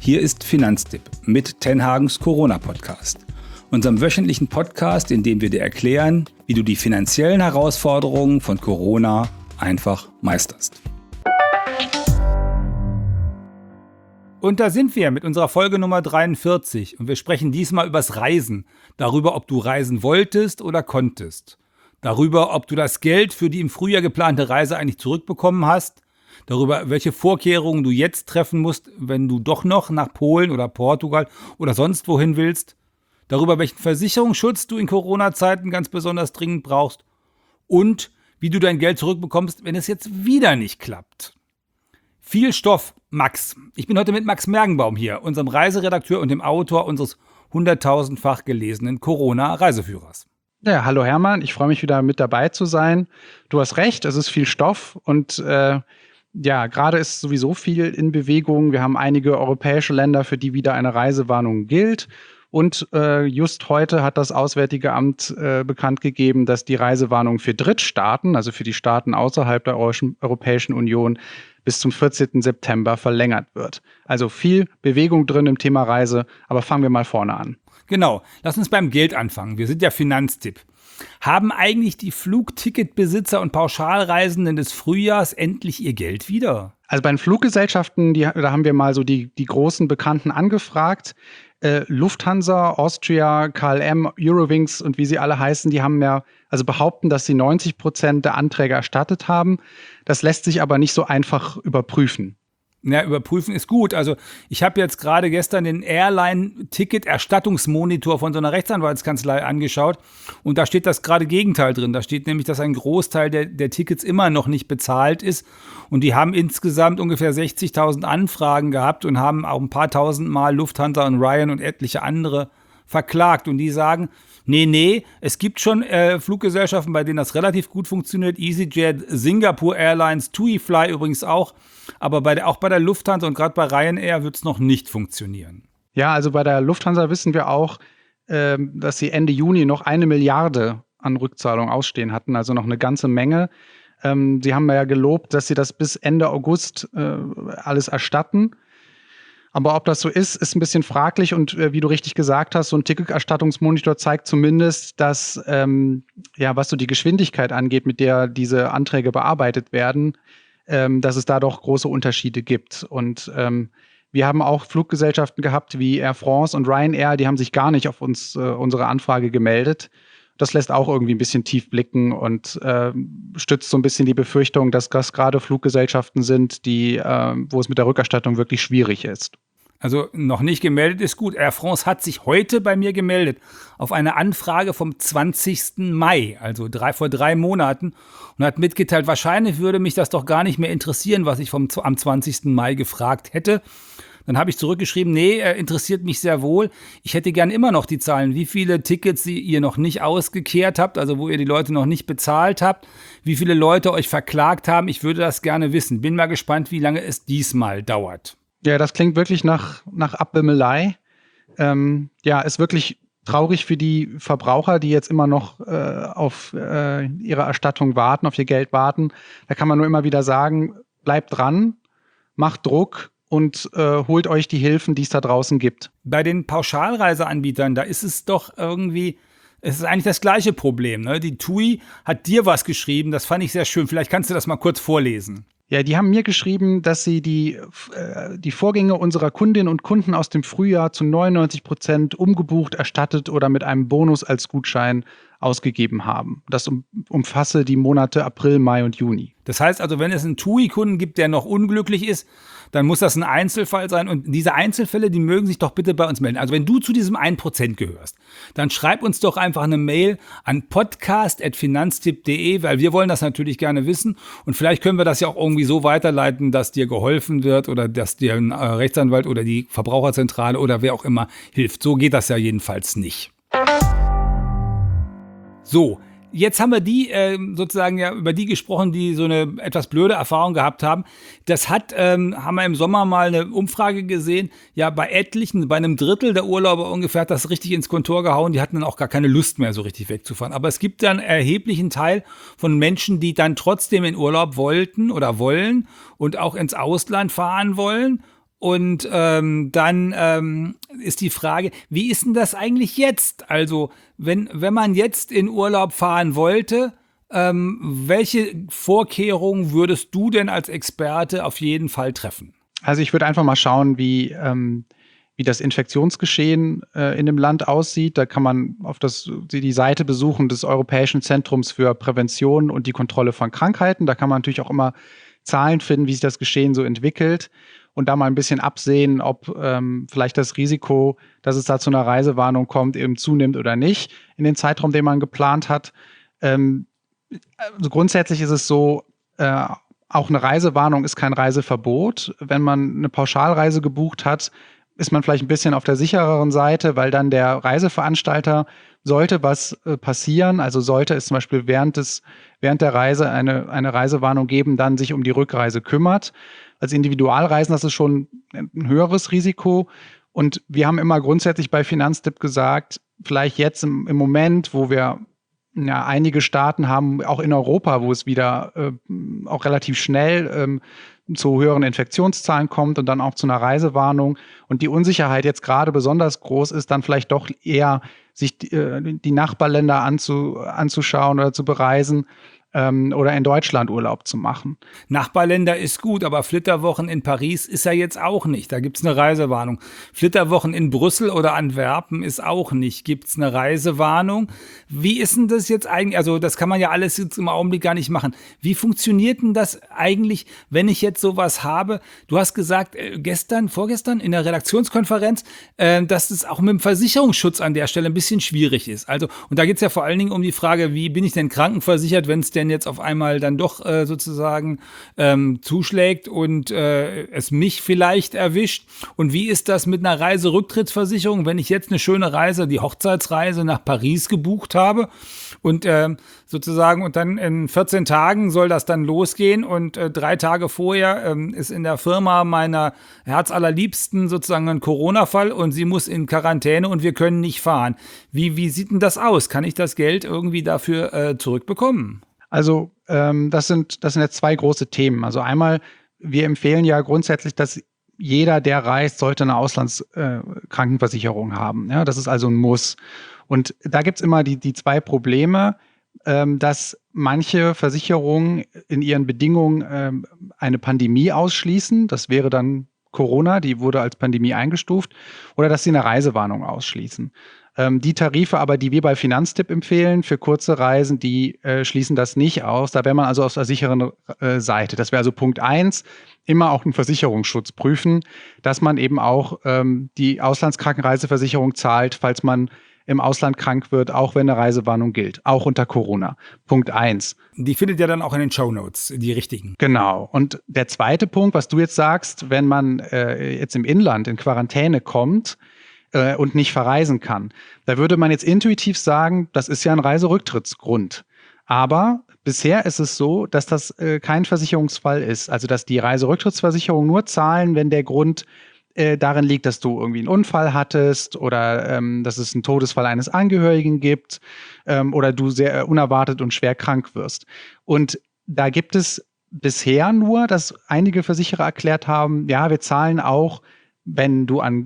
Hier ist Finanztipp mit Tenhagens Corona-Podcast, unserem wöchentlichen Podcast, in dem wir dir erklären, wie du die finanziellen Herausforderungen von Corona einfach meisterst. Und da sind wir mit unserer Folge Nummer 43 und wir sprechen diesmal übers Reisen, darüber, ob du reisen wolltest oder konntest, darüber, ob du das Geld für die im Frühjahr geplante Reise eigentlich zurückbekommen hast, darüber, welche Vorkehrungen du jetzt treffen musst, wenn du doch noch nach Polen oder Portugal oder sonst wohin willst, darüber, welchen Versicherungsschutz du in Corona-Zeiten ganz besonders dringend brauchst und wie du dein Geld zurückbekommst, wenn es jetzt wieder nicht klappt. Viel Stoff, Max. Ich bin heute mit Max Mergenbaum hier, unserem Reiseredakteur und dem Autor unseres 100.000-fach gelesenen Corona-Reiseführers. Ja, hallo Hermann, ich freue mich wieder mit dabei zu sein. Du hast recht, es ist viel Stoff und gerade ist sowieso viel in Bewegung. Wir haben einige europäische Länder, für die wieder eine Reisewarnung gilt. Und just heute hat das Auswärtige Amt bekannt gegeben, dass die Reisewarnung für Drittstaaten, also für die Staaten außerhalb der Europäischen Union, bis zum 14. September verlängert wird. Also viel Bewegung drin im Thema Reise, aber fangen wir mal vorne an. Genau, lass uns beim Geld anfangen. Wir sind ja Finanztipp. Haben eigentlich die Flugticketbesitzer und Pauschalreisenden des Frühjahrs endlich ihr Geld wieder? Also bei den Fluggesellschaften, da haben wir mal so die großen Bekannten angefragt. Lufthansa, Austria, KLM, Eurowings und wie sie alle heißen, die haben behaupten, dass sie 90% der Anträge erstattet haben. Das lässt sich aber nicht so einfach überprüfen. Ja, überprüfen ist gut. Also ich habe jetzt gerade gestern den Airline-Ticket-Erstattungsmonitor von so einer Rechtsanwaltskanzlei angeschaut und da steht das gerade Gegenteil drin. Da steht nämlich, dass ein Großteil der Tickets immer noch nicht bezahlt ist und die haben insgesamt ungefähr 60.000 Anfragen gehabt und haben auch ein paar tausend Mal Lufthansa und Ryan und etliche andere verklagt und die sagen, nee, es gibt schon Fluggesellschaften, bei denen das relativ gut funktioniert. EasyJet, Singapore Airlines, TuiFly übrigens auch. Aber auch bei der Lufthansa und gerade bei Ryanair wird es noch nicht funktionieren. Ja, also bei der Lufthansa wissen wir auch, dass sie Ende Juni noch 1 Milliarde an Rückzahlung ausstehen hatten, also noch eine ganze Menge. Sie haben ja gelobt, dass sie das bis Ende August alles erstatten. Aber ob das so ist ein bisschen fraglich und wie du richtig gesagt hast, so ein Ticketerstattungsmonitor zeigt zumindest, dass, was so die Geschwindigkeit angeht, mit der diese Anträge bearbeitet werden, dass es da doch große Unterschiede gibt. Und wir haben auch Fluggesellschaften gehabt wie Air France und Ryanair, die haben sich gar nicht auf unsere Anfrage gemeldet. Das lässt auch irgendwie ein bisschen tief blicken und stützt so ein bisschen die Befürchtung, dass das gerade Fluggesellschaften sind, wo es mit der Rückerstattung wirklich schwierig ist. Also noch nicht gemeldet ist gut. Air France hat sich heute bei mir gemeldet auf eine Anfrage vom 20. Mai, also vor 3 Monaten und hat mitgeteilt, wahrscheinlich würde mich das doch gar nicht mehr interessieren, was ich am 20. Mai gefragt hätte. Dann habe ich zurückgeschrieben, interessiert mich sehr wohl. Ich hätte gern immer noch die Zahlen, wie viele Tickets ihr noch nicht ausgekehrt habt, also wo ihr die Leute noch nicht bezahlt habt, wie viele Leute euch verklagt haben. Ich würde das gerne wissen. Bin mal gespannt, wie lange es diesmal dauert. Ja, das klingt wirklich nach Abwimmelei. Ist wirklich traurig für die Verbraucher, die jetzt immer noch auf ihre Erstattung warten, auf ihr Geld warten. Da kann man nur immer wieder sagen, bleibt dran, macht Druck und holt euch die Hilfen, die es da draußen gibt. Bei den Pauschalreiseanbietern, da ist es doch irgendwie, es ist eigentlich das gleiche Problem, ne? Die TUI hat dir was geschrieben, das fand ich sehr schön. Vielleicht kannst du das mal kurz vorlesen. Ja, die haben mir geschrieben, dass sie die Vorgänge unserer Kundinnen und Kunden aus dem Frühjahr zu 99% umgebucht, erstattet oder mit einem Bonus als Gutschein ausgegeben haben. Das umfasse die Monate April, Mai und Juni. Das heißt also, wenn es einen TUI-Kunden gibt, der noch unglücklich ist, dann muss das ein Einzelfall sein. Und diese Einzelfälle, die mögen sich doch bitte bei uns melden. Also wenn du zu diesem 1% gehörst, dann schreib uns doch einfach eine Mail an podcast@finanztipp.de, weil wir wollen das natürlich gerne wissen. Und vielleicht können wir das ja auch irgendwie so weiterleiten, dass dir geholfen wird oder dass dir ein Rechtsanwalt oder die Verbraucherzentrale oder wer auch immer hilft. So geht das ja jedenfalls nicht. So, jetzt haben wir die sozusagen ja über die gesprochen, die so eine etwas blöde Erfahrung gehabt haben. Das haben wir im Sommer mal eine Umfrage gesehen. Ja, bei etlichen, bei einem Drittel der Urlauber ungefähr hat das richtig ins Kontor gehauen. Die hatten dann auch gar keine Lust mehr, so richtig wegzufahren. Aber es gibt dann einen erheblichen Teil von Menschen, die dann trotzdem in Urlaub wollten oder wollen und auch ins Ausland fahren wollen. Und dann ist die Frage, wie ist denn das eigentlich jetzt? Also wenn man jetzt in Urlaub fahren wollte, welche Vorkehrungen würdest du denn als Experte auf jeden Fall treffen? Also ich würde einfach mal schauen, wie das Infektionsgeschehen in dem Land aussieht. Da kann man die Seite besuchen des Europäischen Zentrums für Prävention und die Kontrolle von Krankheiten. Da kann man natürlich auch immer Zahlen finden, wie sich das Geschehen so entwickelt und da mal ein bisschen absehen, ob vielleicht das Risiko, dass es da zu einer Reisewarnung kommt, eben zunimmt oder nicht in den Zeitraum, den man geplant hat. Also grundsätzlich ist es so, auch eine Reisewarnung ist kein Reiseverbot. Wenn man eine Pauschalreise gebucht hat, ist man vielleicht ein bisschen auf der sichereren Seite, weil dann der Reiseveranstalter, sollte was passieren, also sollte es zum Beispiel während der Reise eine Reisewarnung geben, dann sich um die Rückreise kümmert. Als Individualreisen, das ist schon ein höheres Risiko. Und wir haben immer grundsätzlich bei Finanztipp gesagt, vielleicht jetzt im Moment, wo wir einige Staaten haben, auch in Europa, wo es wieder auch relativ schnell zu höheren Infektionszahlen kommt und dann auch zu einer Reisewarnung und die Unsicherheit jetzt gerade besonders groß ist, dann vielleicht doch eher sich die Nachbarländer anzuschauen oder zu bereisen oder in Deutschland Urlaub zu machen. Nachbarländer ist gut, aber Flitterwochen in Paris ist ja jetzt auch nicht. Da gibt's eine Reisewarnung. Flitterwochen in Brüssel oder Antwerpen ist auch nicht. Gibt's eine Reisewarnung? Wie ist denn das jetzt eigentlich? Also das kann man ja alles jetzt im Augenblick gar nicht machen. Wie funktioniert denn das eigentlich, wenn ich jetzt sowas habe? Du hast gesagt, vorgestern in der Redaktionskonferenz, dass es auch mit dem Versicherungsschutz an der Stelle ein bisschen schwierig ist. Also, und da geht's ja vor allen Dingen um die Frage, wie bin ich denn krankenversichert, wenn es denn jetzt auf einmal dann doch sozusagen zuschlägt und es mich vielleicht erwischt. Und wie ist das mit einer Reiserücktrittsversicherung, wenn ich jetzt eine schöne Reise, die Hochzeitsreise nach Paris gebucht habe und sozusagen und dann in 14 Tagen soll das dann losgehen und 3 Tage vorher ist in der Firma meiner Herzallerliebsten sozusagen ein Corona-Fall und sie muss in Quarantäne und wir können nicht fahren. Wie sieht denn das aus? Kann ich das Geld irgendwie dafür zurückbekommen? Also das sind jetzt zwei große Themen. Also einmal, wir empfehlen ja grundsätzlich, dass jeder, der reist, sollte eine Auslandskrankenversicherung haben. Ja, das ist also ein Muss. Und da gibt's immer die zwei Probleme, dass manche Versicherungen in ihren Bedingungen eine Pandemie ausschließen. Das wäre dann Corona, die wurde als Pandemie eingestuft. Oder dass sie eine Reisewarnung ausschließen. Die Tarife aber, die wir bei Finanztipp empfehlen für kurze Reisen, die schließen das nicht aus. Da wäre man also auf der sicheren Seite. Das wäre also Punkt 1, immer auch einen Versicherungsschutz prüfen, dass man eben auch die Auslandskrankenreiseversicherung zahlt, falls man im Ausland krank wird, auch wenn eine Reisewarnung gilt, auch unter Corona. Punkt 1. Die findet ihr dann auch in den Shownotes, die richtigen. Genau. Und der zweite Punkt, was du jetzt sagst, wenn man jetzt im Inland in Quarantäne kommt, und nicht verreisen kann. Da würde man jetzt intuitiv sagen, das ist ja ein Reiserücktrittsgrund. Aber bisher ist es so, dass das kein Versicherungsfall ist. Also dass die Reiserücktrittsversicherung nur zahlen, wenn der Grund darin liegt, dass du irgendwie einen Unfall hattest oder dass es einen Todesfall eines Angehörigen gibt oder du sehr unerwartet und schwer krank wirst. Und da gibt es bisher nur, dass einige Versicherer erklärt haben, ja, wir zahlen auch, wenn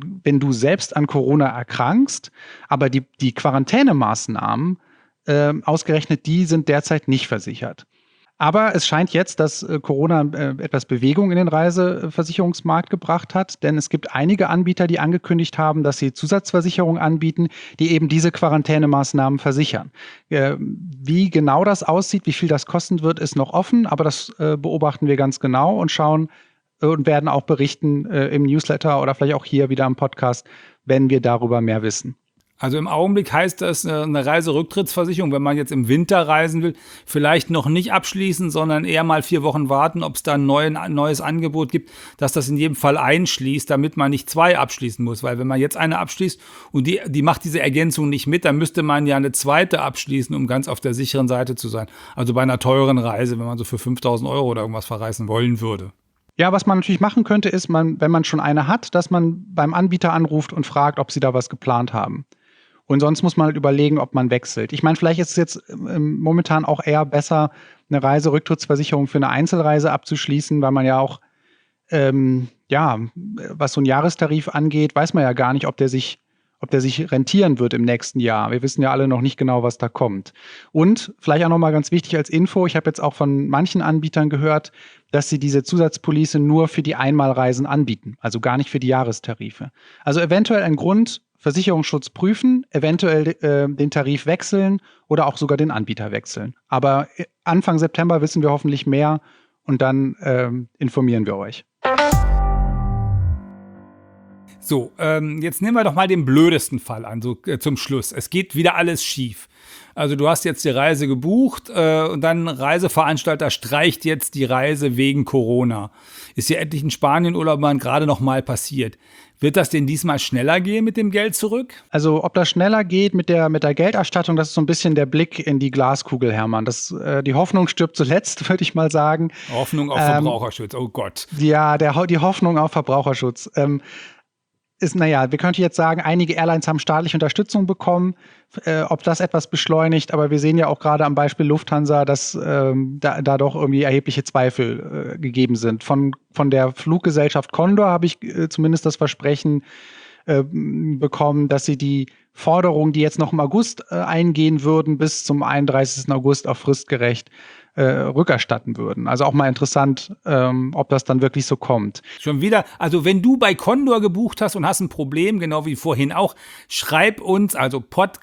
du selbst an Corona erkrankst, aber die Quarantänemaßnahmen, ausgerechnet die sind derzeit nicht versichert. Aber es scheint jetzt, dass Corona etwas Bewegung in den Reiseversicherungsmarkt gebracht hat, denn es gibt einige Anbieter, die angekündigt haben, dass sie Zusatzversicherungen anbieten, die eben diese Quarantänemaßnahmen versichern. Wie genau das aussieht, wie viel das kosten wird, ist noch offen, aber das beobachten wir ganz genau und schauen, und werden auch berichten im Newsletter oder vielleicht auch hier wieder im Podcast, wenn wir darüber mehr wissen. Also im Augenblick heißt das eine Reiserücktrittsversicherung, wenn man jetzt im Winter reisen will, vielleicht noch nicht abschließen, sondern eher mal 4 Wochen warten, ob es da ein neues Angebot gibt, dass das in jedem Fall einschließt, damit man nicht 2 abschließen muss. Weil wenn man jetzt eine abschließt und die macht diese Ergänzung nicht mit, dann müsste man ja eine zweite abschließen, um ganz auf der sicheren Seite zu sein. Also bei einer teuren Reise, wenn man so für 5.000 € oder irgendwas verreisen wollen würde. Ja, was man natürlich machen könnte, ist, wenn man schon eine hat, dass man beim Anbieter anruft und fragt, ob sie da was geplant haben. Und sonst muss man halt überlegen, ob man wechselt. Ich meine, vielleicht ist es jetzt momentan auch eher besser, eine Reiserücktrittsversicherung für eine Einzelreise abzuschließen, weil man ja auch ja, was so ein Jahrestarif angeht, weiß man ja gar nicht, ob der sich rentieren wird im nächsten Jahr. Wir wissen ja alle noch nicht genau, was da kommt. Und vielleicht auch nochmal ganz wichtig als Info, ich habe jetzt auch von manchen Anbietern gehört, dass sie diese Zusatzpolice nur für die Einmalreisen anbieten, also gar nicht für die Jahrestarife. Also eventuell ein Grund, Versicherungsschutz prüfen, eventuell den Tarif wechseln oder auch sogar den Anbieter wechseln. Aber Anfang September wissen wir hoffentlich mehr und dann informieren wir euch. So, jetzt nehmen wir doch mal den blödesten Fall an, so zum Schluss. Es geht wieder alles schief. Also du hast jetzt die Reise gebucht und dann Reiseveranstalter streicht jetzt die Reise wegen Corona. Ist ja endlich ein Spanienurlaub gerade noch mal passiert. Wird das denn diesmal schneller gehen mit dem Geld zurück? Also ob das schneller geht mit der Gelderstattung, das ist so ein bisschen der Blick in die Glaskugel, Hermann. Die Hoffnung stirbt zuletzt, würde ich mal sagen. Hoffnung auf Verbraucherschutz, oh Gott. Ja, die Hoffnung auf Verbraucherschutz. Wir könnten jetzt sagen, einige Airlines haben staatliche Unterstützung bekommen, ob das etwas beschleunigt, aber wir sehen ja auch gerade am Beispiel Lufthansa, dass da doch irgendwie erhebliche Zweifel gegeben sind. Von der Fluggesellschaft Condor habe ich zumindest das Versprechen bekommen, dass sie die Forderungen, die jetzt noch im August eingehen würden, bis zum 31. August auf fristgerecht rückerstatten würden. Also auch mal interessant, ob das dann wirklich so kommt. Schon wieder, also wenn du bei Condor gebucht hast und hast ein Problem, genau wie vorhin auch, schreib uns, also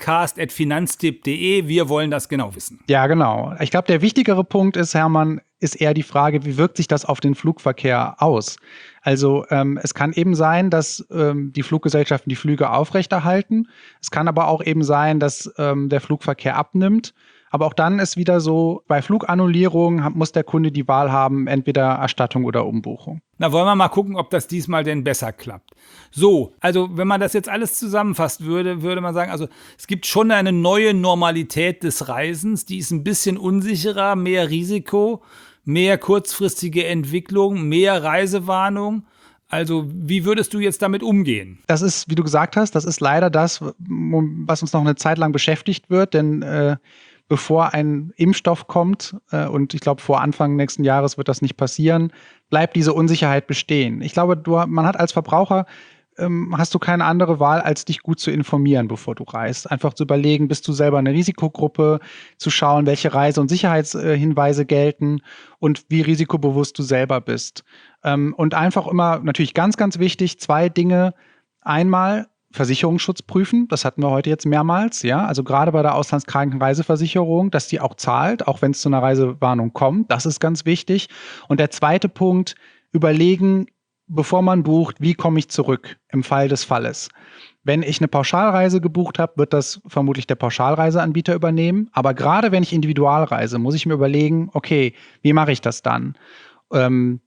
podcast@finanztipp.de, wir wollen das genau wissen. Ja, genau. Ich glaube, der wichtigere Punkt ist, Hermann, ist eher die Frage, wie wirkt sich das auf den Flugverkehr aus? Also es kann eben sein, dass die Fluggesellschaften die Flüge aufrechterhalten. Es kann aber auch eben sein, dass der Flugverkehr abnimmt. Aber auch dann ist wieder so, bei Flugannullierung muss der Kunde die Wahl haben, entweder Erstattung oder Umbuchung. Na, wollen wir mal gucken, ob das diesmal denn besser klappt. So, also wenn man das jetzt alles zusammenfasst würde man sagen, also es gibt schon eine neue Normalität des Reisens, die ist ein bisschen unsicherer, mehr Risiko, mehr kurzfristige Entwicklung, mehr Reisewarnung. Also wie würdest du jetzt damit umgehen? Das ist, wie du gesagt hast, das ist leider das, was uns noch eine Zeit lang beschäftigt wird, denn bevor ein Impfstoff kommt, und ich glaube, vor Anfang nächsten Jahres wird das nicht passieren, bleibt diese Unsicherheit bestehen. Ich glaube, man hat als Verbraucher, hast du keine andere Wahl, als dich gut zu informieren, bevor du reist. Einfach zu überlegen, bist du selber eine Risikogruppe, zu schauen, welche Reise- und Sicherheitshinweise gelten und wie risikobewusst du selber bist. Und einfach immer, natürlich ganz, ganz wichtig, 2 Dinge. Einmal Versicherungsschutz prüfen, das hatten wir heute jetzt mehrmals, ja, also gerade bei der Auslandskrankenreiseversicherung, dass die auch zahlt, auch wenn es zu einer Reisewarnung kommt, das ist ganz wichtig. Und der zweite Punkt, überlegen, bevor man bucht, wie komme ich zurück im Fall des Falles. Wenn ich eine Pauschalreise gebucht habe, wird das vermutlich der Pauschalreiseanbieter übernehmen, aber gerade wenn ich individual reise, muss ich mir überlegen, okay, wie mache ich das dann? Nehme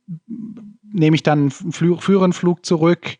ich dann einen früheren Flug zurück,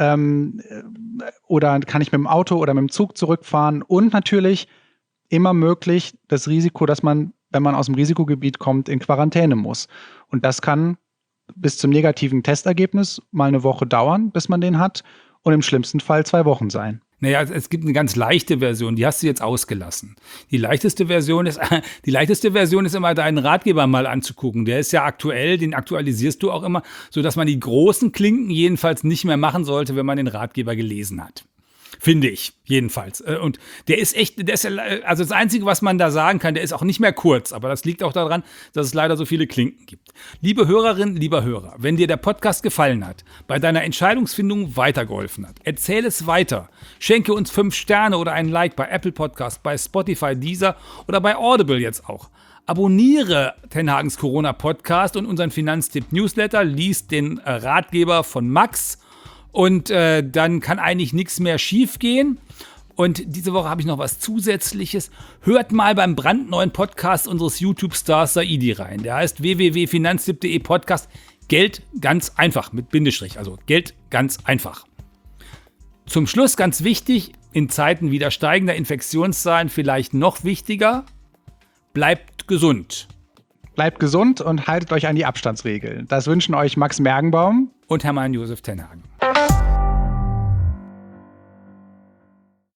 oder kann ich mit dem Auto oder mit dem Zug zurückfahren? Und natürlich immer möglich das Risiko, dass man, wenn man aus dem Risikogebiet kommt, in Quarantäne muss. Und das kann bis zum negativen Testergebnis mal eine Woche dauern, bis man den hat. Und im schlimmsten Fall 2 Wochen sein. Naja, es gibt eine ganz leichte Version, die hast du jetzt ausgelassen. Die leichteste Version ist immer, deinen Ratgeber mal anzugucken. Der ist ja aktuell, den aktualisierst du auch immer, sodass man die großen Klinken jedenfalls nicht mehr machen sollte, wenn man den Ratgeber gelesen hat. Finde ich, jedenfalls. Und also das Einzige, was man da sagen kann, der ist auch nicht mehr kurz, aber das liegt auch daran, dass es leider so viele Klinken gibt. Liebe Hörerinnen, lieber Hörer, wenn dir der Podcast gefallen hat, bei deiner Entscheidungsfindung weitergeholfen hat, erzähl es weiter. Schenke uns 5 Sterne oder einen Like bei Apple Podcast, bei Spotify, Deezer oder bei Audible jetzt auch. Abonniere Tenhagens Corona Podcast und unseren Finanztipp Newsletter, lies den Ratgeber von Max. Und dann kann eigentlich nichts mehr schief gehen. Und diese Woche habe ich noch was Zusätzliches. Hört mal beim brandneuen Podcast unseres YouTube-Stars Saidi rein. Der heißt www.finanztipp.de Podcast. Geld ganz einfach mit Bindestrich. Also Geld ganz einfach. Zum Schluss ganz wichtig, in Zeiten wieder steigender Infektionszahlen vielleicht noch wichtiger, bleibt gesund. Bleibt gesund und haltet euch an die Abstandsregeln. Das wünschen euch Max Mergenbaum und Hermann Josef Tenhagen.